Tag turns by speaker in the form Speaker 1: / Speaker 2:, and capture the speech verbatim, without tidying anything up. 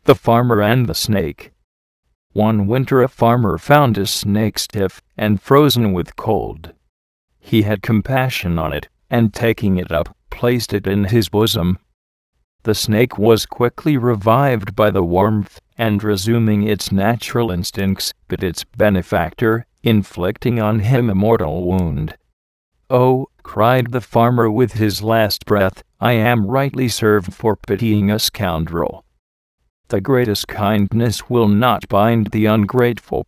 Speaker 1: The Farmer and the Snake. One winter a farmer found a snake stiff and frozen with cold. He had compassion on it, and taking it up, placed it in his bosom. The snake was quickly revived by the warmth, and resuming its natural instincts, bit its benefactor, inflicting on him a mortal wound. "Oh," cried the farmer with his last breath, "I am rightly served for pitying a scoundrel. The greatest kindness will not bind the ungrateful,